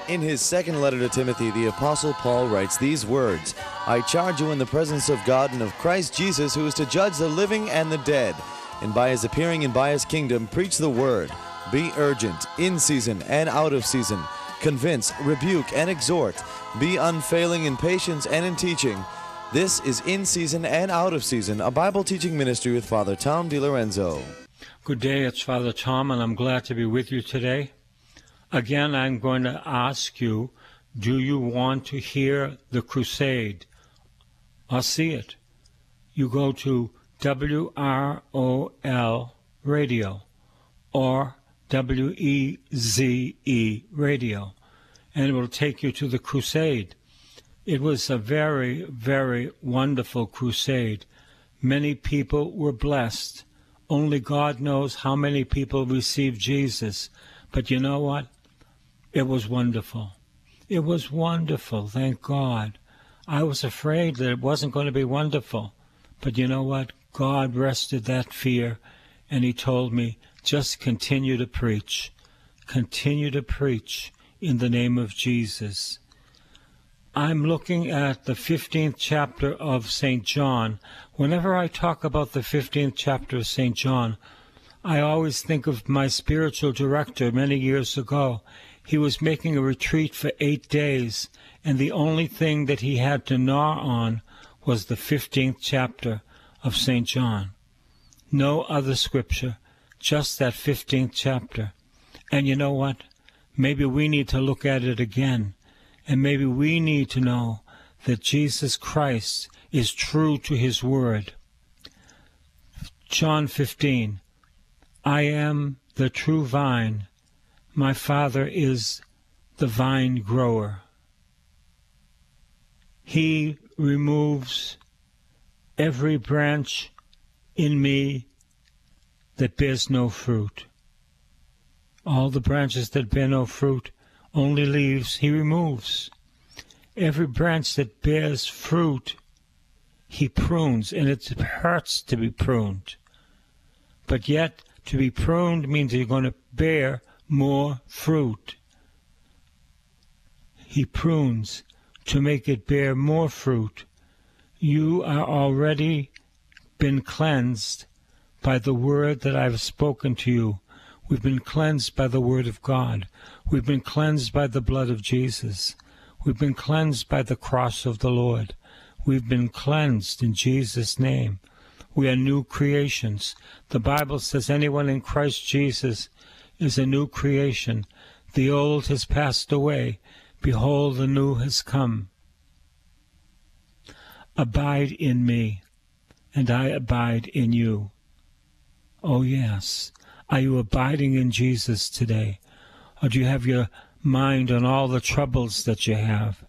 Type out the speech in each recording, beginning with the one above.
In his second letter to Timothy, the Apostle Paul writes these words, I charge you in the presence of God and of Christ Jesus, who is to judge the living and the dead, and by his appearing and by his kingdom, preach the word. Be urgent, in season and out of season. Convince, rebuke, and exhort. Be unfailing in patience and in teaching. This is In Season and Out of Season, a Bible teaching ministry with Father Tom DiLorenzo. Good day, it's Father Tom, and I'm glad to be with you today. Again, I'm going to ask you, do you want to hear the crusade or see it? You go to WROL Radio or WEZE Radio, and it will take you to the crusade. It was a very, very wonderful crusade. Many people were blessed. Only God knows how many people received Jesus. But you know what? It was wonderful. It was wonderful, thank God. I was afraid that it wasn't going to be wonderful. But you know what? God rested that fear, and he told me, just continue to preach. Continue to preach in the name of Jesus. I'm looking at the 15th chapter of St. John. Whenever I talk about the 15th chapter of St. John, I always think of my spiritual director many years ago. He was making a retreat for 8 days, and the only thing that he had to gnaw on was the 15th chapter of St. John. No other scripture, just that 15th chapter. And you know what? Maybe we need to look at it again, and maybe we need to know that Jesus Christ is true to his word. John 15, I am the true vine. My Father is the vine grower. He removes every branch in me that bears no fruit. All the branches that bear no fruit, only leaves, he removes. Every branch that bears fruit, he prunes, and it hurts to be pruned. But yet, to be pruned means you're going to bear more fruit. He prunes to make it bear more fruit. You are already been cleansed by the word that I've spoken to you. We've been cleansed by the word of God. We've been cleansed by the blood of Jesus. We've been cleansed by the cross of the Lord. We've been cleansed in Jesus' name. We are new creations. The Bible says anyone in Christ Jesus is a new creation. The old has passed away. Behold, the new has come. Abide in me, and I abide in you. Oh, yes. Are you abiding in Jesus today? Or do you have your mind on all the troubles that you have?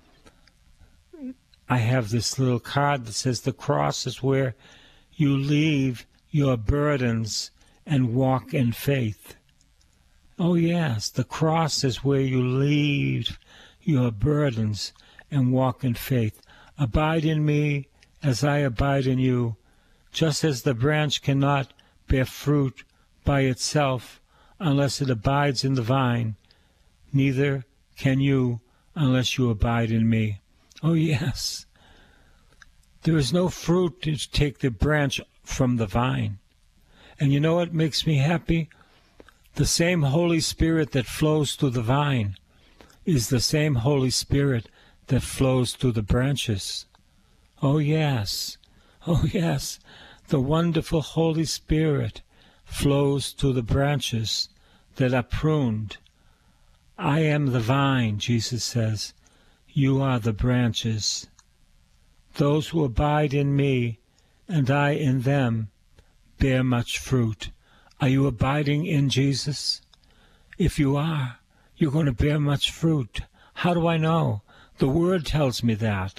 I have this little card that says the cross is where you leave your burdens and walk in faith. Oh, yes, the cross is where you leave your burdens and walk in faith. Abide in me as I abide in you, just as the branch cannot bear fruit by itself unless it abides in the vine, neither can you unless you abide in me. Oh, yes. There is no fruit to take the branch from the vine. And you know what makes me happy? The same Holy Spirit that flows through the vine is the same Holy Spirit that flows through the branches. Oh, yes. Oh, yes. The wonderful Holy Spirit flows through the branches that are pruned. I am the vine, Jesus says. You are the branches. Those who abide in me and I in them bear much fruit. Are you abiding in Jesus? If you are, you're going to bear much fruit. How do I know? The Word tells me that.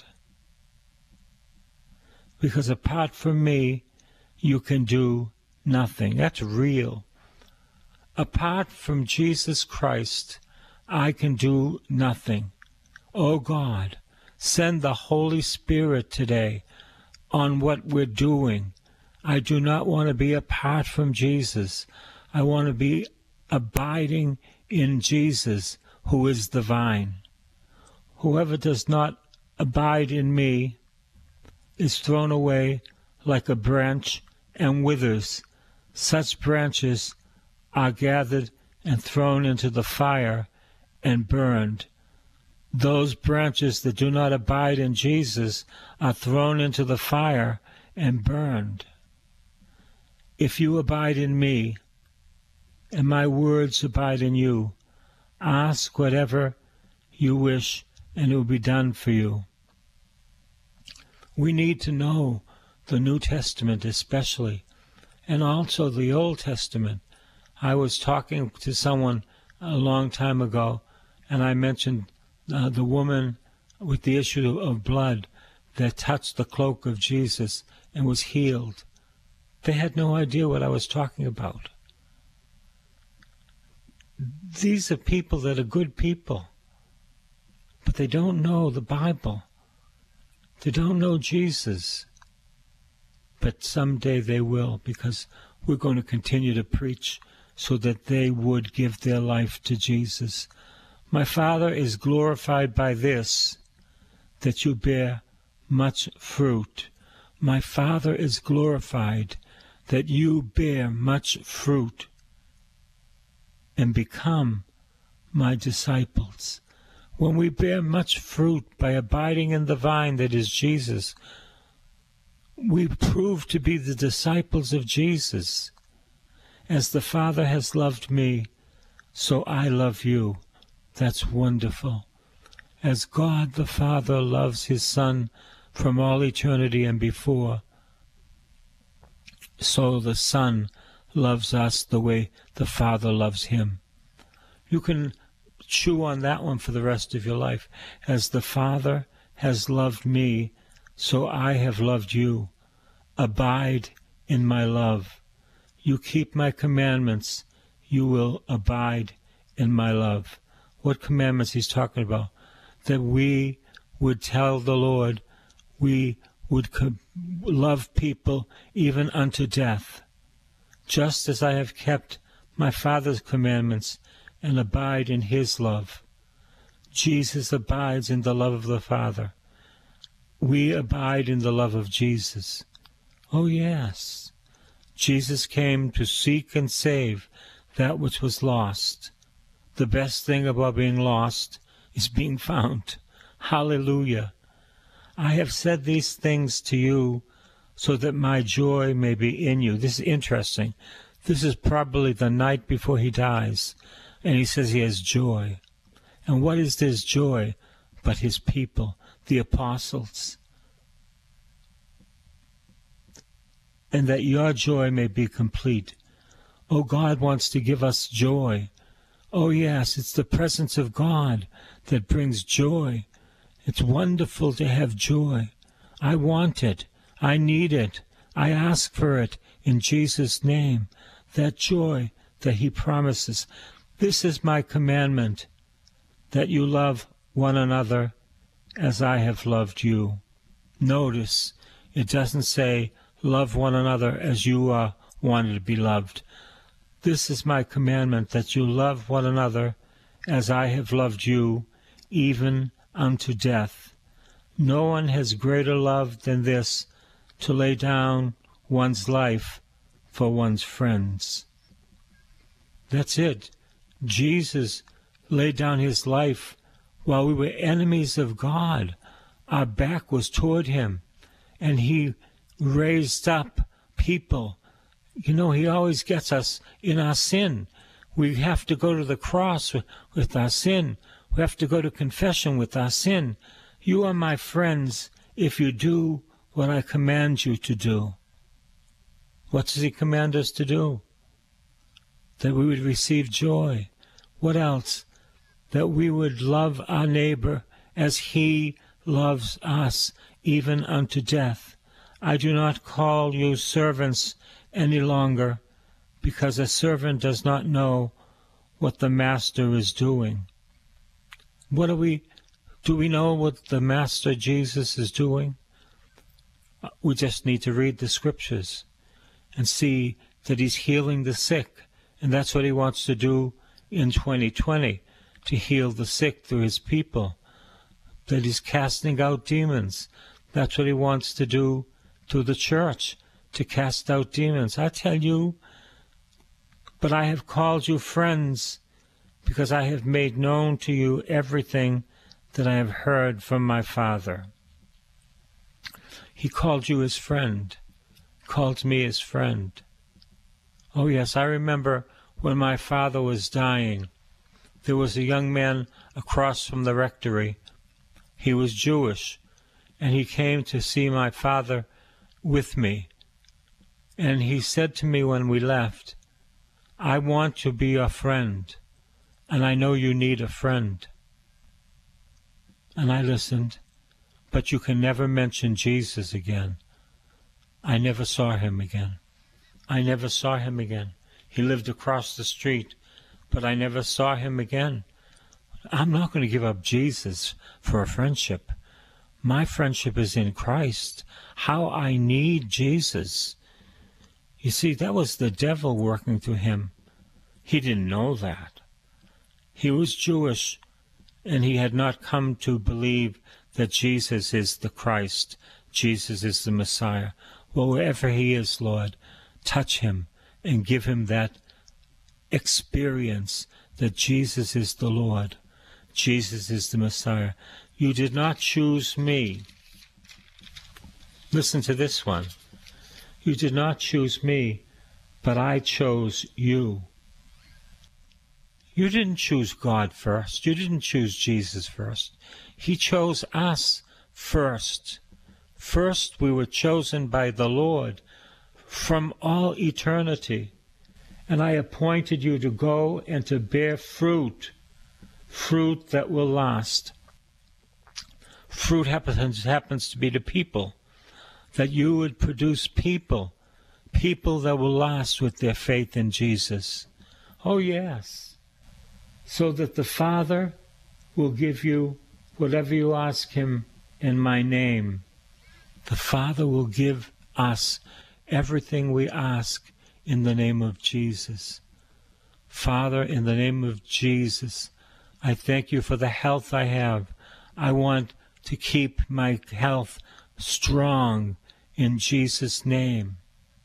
Because apart from me, you can do nothing. That's real. Apart from Jesus Christ, I can do nothing. Oh God, send the Holy Spirit today on what we're doing. I do not want to be apart from Jesus. I want to be abiding in Jesus, who is the vine. Whoever does not abide in me is thrown away like a branch and withers. Such branches are gathered and thrown into the fire and burned. Those branches that do not abide in Jesus are thrown into the fire and burned. If you abide in me, and my words abide in you, ask whatever you wish, and it will be done for you. We need to know the New Testament especially, and also the Old Testament. I was talking to someone a long time ago, and I mentioned the woman with the issue of blood that touched the cloak of Jesus and was healed. They had no idea what I was talking about. These are people that are good people, but they don't know the Bible. They don't know Jesus. But someday they will, because we're going to continue to preach so that they would give their life to Jesus. My Father is glorified by this, that you bear much fruit. My Father is glorified that you bear much fruit and become my disciples. When we bear much fruit by abiding in the vine that is Jesus, we prove to be the disciples of Jesus. As the Father has loved me, so I love you. That's wonderful. As God the Father loves his Son from all eternity and before, so the Son loves us the way the Father loves him. You can chew on that one for the rest of your life. As the Father has loved me, so I have loved you. Abide in my love. You keep my commandments, you will abide in my love. What commandments he's talking about? That we would tell the Lord, we would love people even unto death, just as I have kept my Father's commandments and abide in his love. Jesus abides in the love of the Father. We abide in the love of Jesus. Oh, yes. Jesus came to seek and save that which was lost. The best thing about being lost is being found. Hallelujah. I have said these things to you so that my joy may be in you. This is interesting. This is probably the night before he dies, and he says he has joy. And what is this joy but his people, the apostles? And that your joy may be complete. Oh, God wants to give us joy. Oh, yes, it's the presence of God that brings joy. It's wonderful to have joy. I want it. I need it. I ask for it in Jesus' name. That joy that he promises. This is my commandment, that you love one another as I have loved you. Notice, it doesn't say, love one another as you wanted to be loved. This is my commandment, that you love one another as I have loved you, even unto death. No one has greater love than this, to lay down one's life for one's friends. That's it. Jesus laid down his life while we were enemies of God. Our back was toward him, and he raised up people. You know, he always gets us in our sin. We have to go to the cross with our sin. We have to go to confession with our sin. You are my friends if you do what I command you to do. What does he command us to do? That we would receive joy. What else? That we would love our neighbor as he loves us, even unto death. I do not call you servants any longer, because a servant does not know what the master is doing. Do we know what the Master Jesus is doing? We just need to read the scriptures and see that he's healing the sick, and that's what he wants to do in 2020, to heal the sick through his people, that he's casting out demons. That's what he wants to do to the church, to cast out demons. I tell you, but I have called you friends, because I have made known to you everything that I have heard from my Father. He called you his friend, called me his friend. Oh yes, I remember when my father was dying, there was a young man across from the rectory. He was Jewish, and he came to see my father with me. And he said to me when we left, I want to be your friend, and I know you need a friend. And I listened, but you can never mention Jesus again. I never saw him again. I never saw him again. He lived across the street, but I never saw him again. I'm not going to give up Jesus for a friendship. My friendship is in Christ. How I need Jesus. You see, that was the devil working through him. He didn't know that. He was Jewish, and he had not come to believe that Jesus is the Christ. Jesus is the Messiah. Well, wherever he is, Lord, touch him and give him that experience that Jesus is the Lord. Jesus is the Messiah. You did not choose me. Listen to this one. You did not choose me, but I chose you. You didn't choose God first. You didn't choose Jesus first. He chose us first. First, we were chosen by the Lord from all eternity. And I appointed you to go and to bear fruit, fruit that will last. Fruit happens to be the people, that you would produce people that will last with their faith in Jesus. Oh, yes. So that the Father will give you whatever you ask him in my name. The Father will give us everything we ask in the name of Jesus. Father, in the name of Jesus, I thank you for the health I have. I want to keep my health strong in Jesus' name.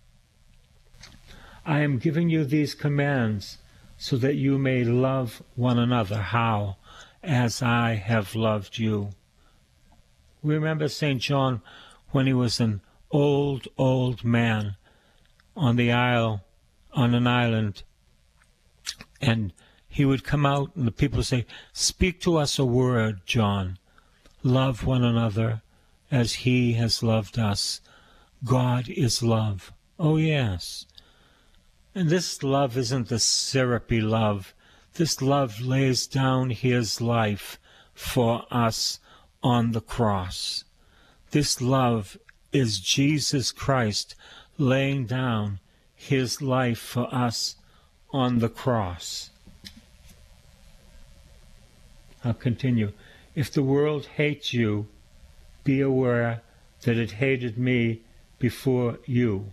I am giving you these commands so that you may love one another. How? As I have loved you. Remember St. John when he was an old man on an island, and he would come out and the people would say, speak to us a word, John. Love one another as he has loved us. God is love. Oh, yes. And this love isn't the syrupy love. This love lays down his life for us on the cross. This love is Jesus Christ laying down his life for us on the cross. I'll continue. If the world hates you, be aware that it hated me before you.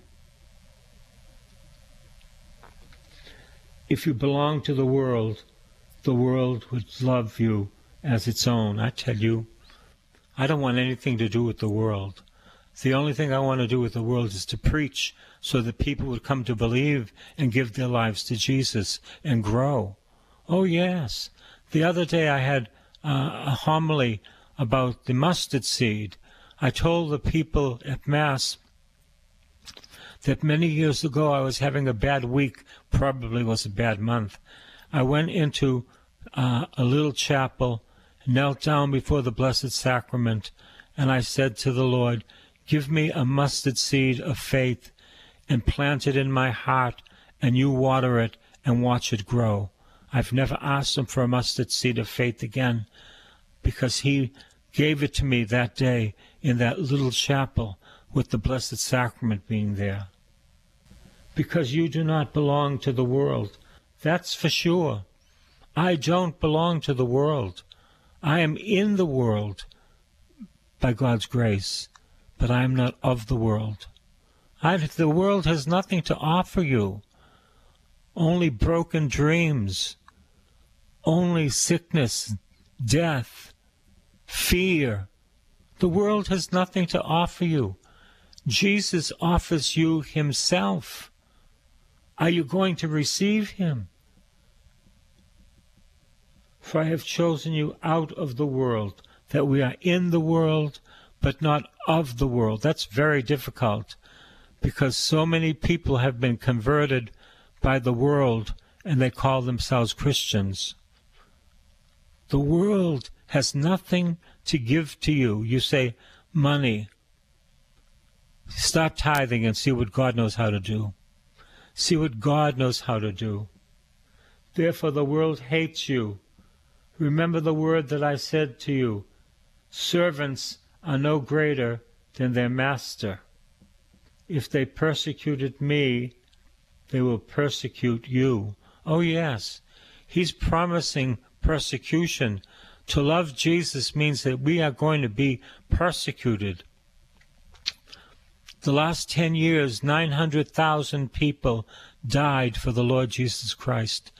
If you belong to the world would love you as its own. I tell you, I don't want anything to do with the world. The only thing I want to do with the world is to preach so that people would come to believe and give their lives to Jesus and grow. Oh, yes. The other day I had a homily about the mustard seed. I told the people at Mass that many years ago I was having a bad week, probably was a bad month. I went into a little chapel, knelt down before the Blessed Sacrament, and I said to the Lord, give me a mustard seed of faith and plant it in my heart, and you water it and watch it grow. I've never asked him for a mustard seed of faith again, because he gave it to me that day in that little chapel with the Blessed Sacrament being there. Because you do not belong to the world. That's for sure. I don't belong to the world. I am in the world by God's grace, but I am not of the world. The world has nothing to offer you. Only broken dreams. only sickness, death, fear. The world has nothing to offer you. Jesus offers you himself. Are you going to receive him? For I have chosen you out of the world, that we are in the world, but not of the world. That's very difficult, because so many people have been converted by the world, and they call themselves Christians. The world has nothing to give to you. You say, money. Stop tithing and see what God knows how to do. See what God knows how to do. Therefore the world hates you. Remember the word that I said to you. Servants are no greater than their master. If they persecuted me, they will persecute you. Oh yes, he's promising persecution. To love Jesus means that we are going to be persecuted. The last 10 years, 900,000 people died for the Lord Jesus Christ.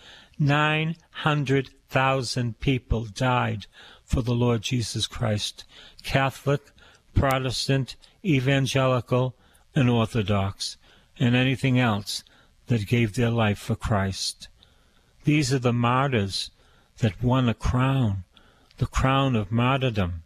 900,000 people died for the Lord Jesus Christ. Catholic, Protestant, Evangelical, and Orthodox, and anything else that gave their life for Christ. These are the martyrs that won a crown, the crown of martyrdom.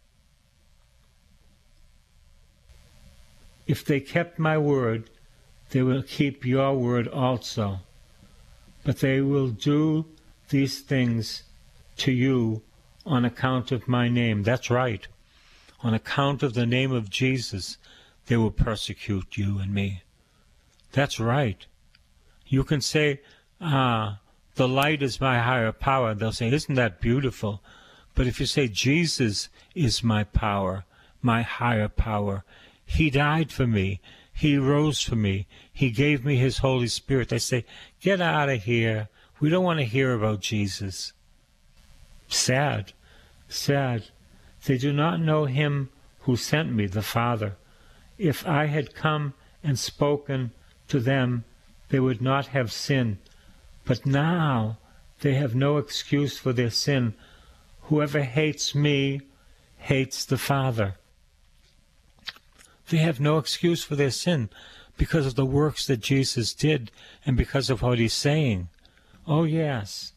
If they kept my word, they will keep your word also. But they will do these things to you on account of my name. That's right. On account of the name of Jesus, they will persecute you and me. That's right. You can say, the light is my higher power. They'll say, isn't that beautiful? But if you say, Jesus is my power, my higher power, he died for me, he rose for me, he gave me his Holy Spirit, they say, get out of here. We don't want to hear about Jesus. Sad, sad. They do not know him who sent me, the Father. If I had come and spoken to them, they would not have sin. But now they have no excuse for their sin. Whoever hates me hates the Father. They have no excuse for their sin because of the works that Jesus did and because of what he's saying. Oh, yes.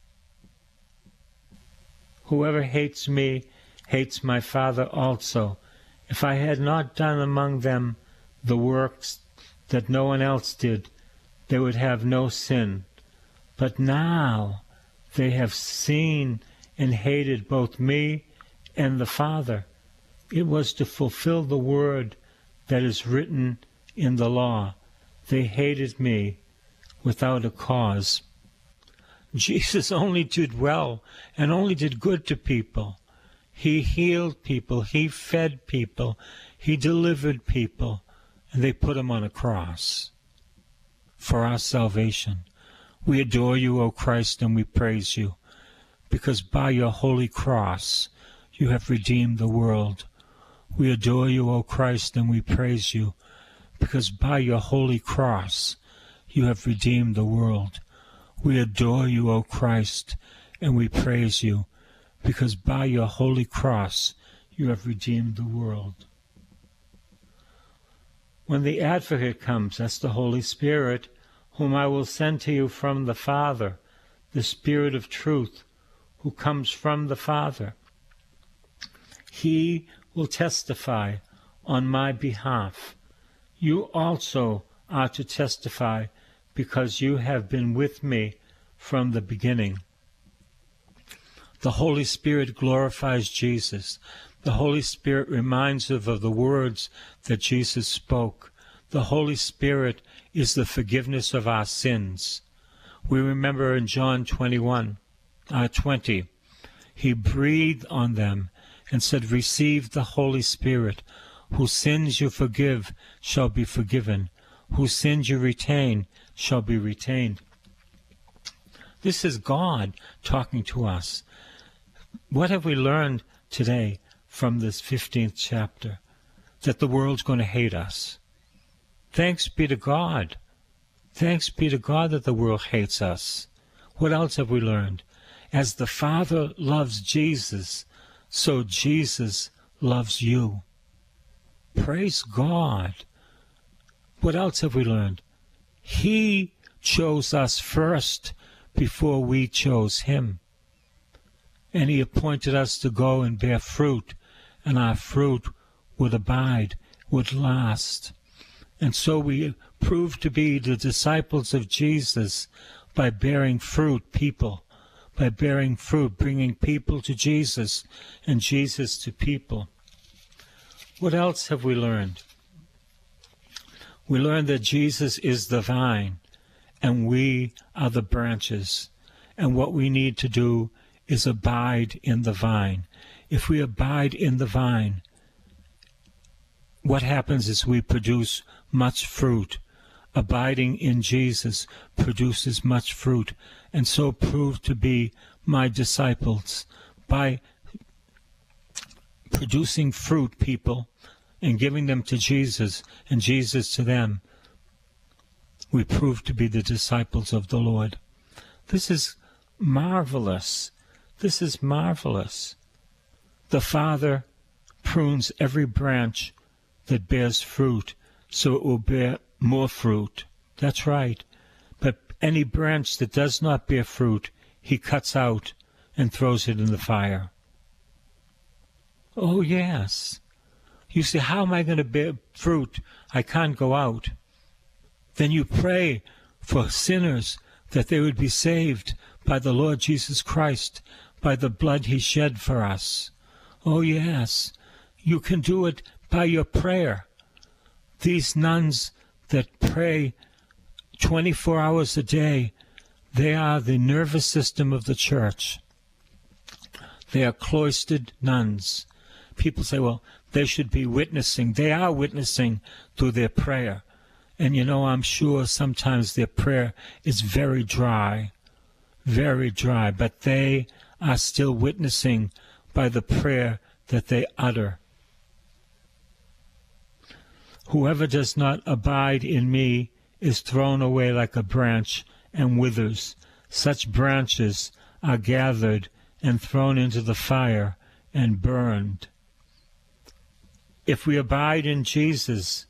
Whoever hates me hates my Father also. If I had not done among them the works that no one else did, they would have no sin. But now they have seen and hated both me and the Father. It was to fulfill the word that is written in the law. They hated me without a cause. Jesus only did well and only did good to people. He healed people, he fed people, he delivered people, and they put him on a cross for our salvation. We adore you, O Christ, and we praise you, because by your holy cross you have redeemed the world. We adore you, O Christ, and we praise you, because by your holy cross you have redeemed the world. We adore you, O Christ, and we praise you, because by your holy cross you have redeemed the world. When the Advocate comes, that's the Holy Spirit, whom I will send to you from the Father, the Spirit of truth, who comes from the Father, he will testify on my behalf. You also are to testify, because you have been with me from the beginning. The Holy Spirit glorifies Jesus. The Holy Spirit reminds us of the words that Jesus spoke. The Holy Spirit is the forgiveness of our sins. We remember in John 20, he breathed on them and said, receive the Holy Spirit. Whose sins you forgive shall be forgiven. Whose sins you retain shall be retained. This is God talking to us. What have we learned today from this 15th chapter? That the world's going to hate us. Thanks be to God. Thanks be to God that the world hates us. What else have we learned? As the Father loves Jesus, so Jesus loves you. Praise God. What else have we learned? He chose us first before we chose him. And he appointed us to go and bear fruit, and our fruit would abide, would last. And so we prove to be the disciples of Jesus by bearing fruit, by bearing fruit, bringing people to Jesus and Jesus to people. What else have we learned? We learned that Jesus is the vine and we are the branches. And what we need to do is abide in the vine. If we abide in the vine, what happens is we produce much fruit. Abiding in Jesus produces much fruit, and so prove to be my disciples. By producing fruit, people, and giving them to Jesus, and Jesus to them, we prove to be the disciples of the Lord. This is marvelous. This is marvelous. The Father prunes every branch that bears fruit, so it will bear more fruit. That's right. But any branch that does not bear fruit, he cuts out and throws it in the fire. Oh, yes. You say, how am I going to bear fruit? I can't go out. Then you pray for sinners that they would be saved by the Lord Jesus Christ, by the blood he shed for us. Oh, yes. You can do it by your prayer. These nuns that pray 24 hours a day, they are the nervous system of the church. They are cloistered nuns. People say, well, they should be witnessing. They are witnessing through their prayer. And I'm sure sometimes their prayer is very dry, but they are still witnessing by the prayer that they utter. Whoever does not abide in me is thrown away like a branch and withers. Such branches are gathered and thrown into the fire and burned. If we abide in Jesus,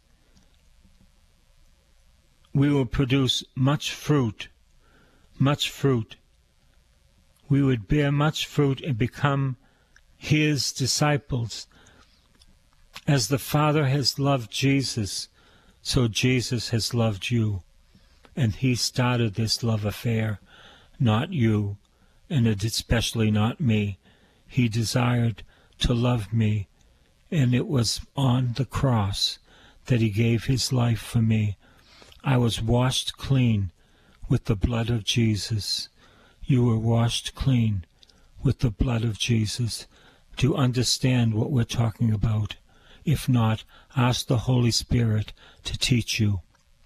we will produce much fruit, much fruit. We would bear much fruit and become his disciples. As the Father has loved Jesus, so Jesus has loved you. And he started this love affair, not you, and especially not me. He desired to love me, and it was on the cross that he gave his life for me. I was washed clean with the blood of Jesus. You were washed clean with the blood of Jesus. Do you understand what we're talking about? If not, ask the Holy Spirit to teach you.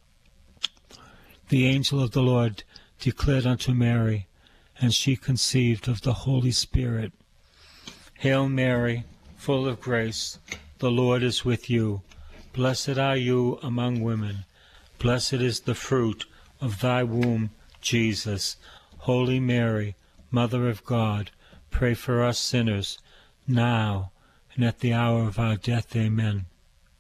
The angel of the Lord declared unto Mary, and she conceived of the Holy Spirit. Hail Mary, full of grace, the Lord is with you. Blessed are you among women. Blessed is the fruit of thy womb, Jesus. Holy Mary, Mother of God, pray for us sinners, now and at the hour of our death. Amen.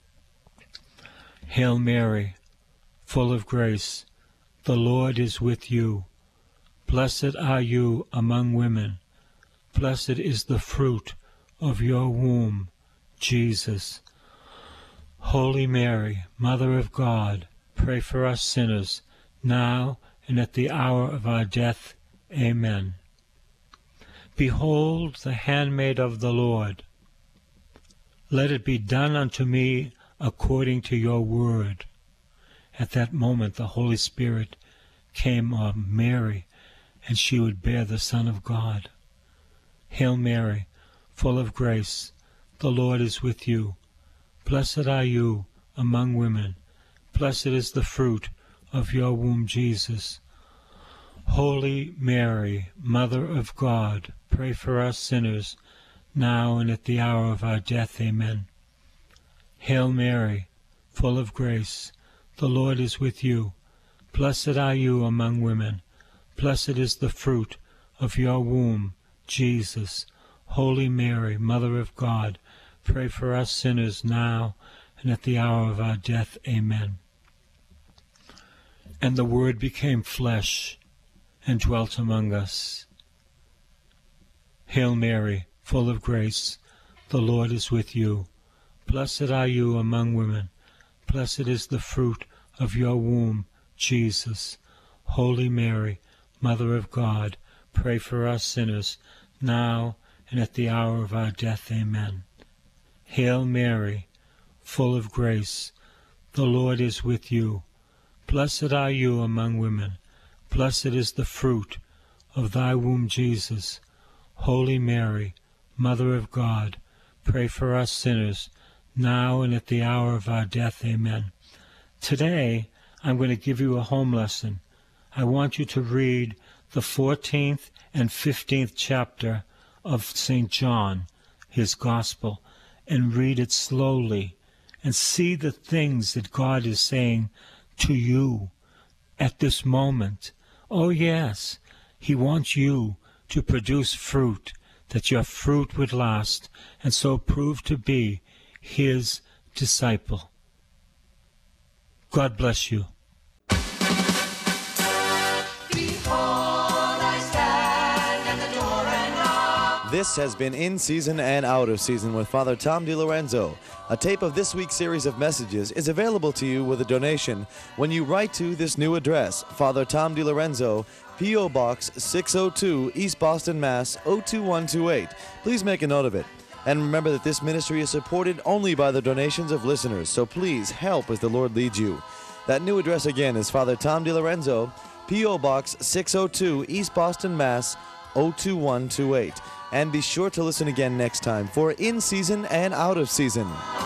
Hail Mary, full of grace, the Lord is with you. Blessed are you among women. Blessed is the fruit of your womb, Jesus. Holy Mary, Mother of God, pray for us sinners, now and at the hour of our death. Amen. Behold the handmaid of the Lord. Let it be done unto me according to your word. At that moment the Holy Spirit came on Mary, and she would bear the Son of God. Hail Mary, full of grace, the Lord is with you. Blessed are you among women. Blessed is the fruit of your womb, Jesus. Holy Mary, Mother of God, pray for us sinners, now and at the hour of our death. Amen. Hail Mary, full of grace, the Lord is with you. Blessed are you among women. Blessed is the fruit of your womb, Jesus. Holy Mary, Mother of God, pray for us sinners now and at the hour of our death. Amen. And the Word became flesh and dwelt among us. Hail Mary, full of grace, the Lord is with you. Blessed are you among women. Blessed is the fruit of your womb, Jesus. Holy Mary, Mother of God, pray for us sinners, now and at the hour of our death. Amen. Hail Mary, full of grace, the Lord is with you. Blessed are you among women. Blessed is the fruit of thy womb, Jesus. Holy Mary, Mother of God, pray for us sinners, now and at the hour of our death. Amen. Today, I'm going to give you a home lesson. I want you to read the 14th and 15th chapter of St. John, his Gospel, and read it slowly and see the things that God is saying to you at this moment. Oh yes, He wants you to produce fruit, that your fruit would last, and so prove to be His disciple. God bless you. This has been In Season and Out of Season with Father Tom DiLorenzo. A tape of this week's series of messages is available to you with a donation when you write to this new address, Father Tom DiLorenzo, P.O. Box 602, East Boston, Mass. 02128. Please make a note of it. And remember that this ministry is supported only by the donations of listeners, so please help as the Lord leads you. That new address again is Father Tom DiLorenzo, P.O. Box 602, East Boston, Mass. 02128. And be sure to listen again next time for In Season and Out of Season.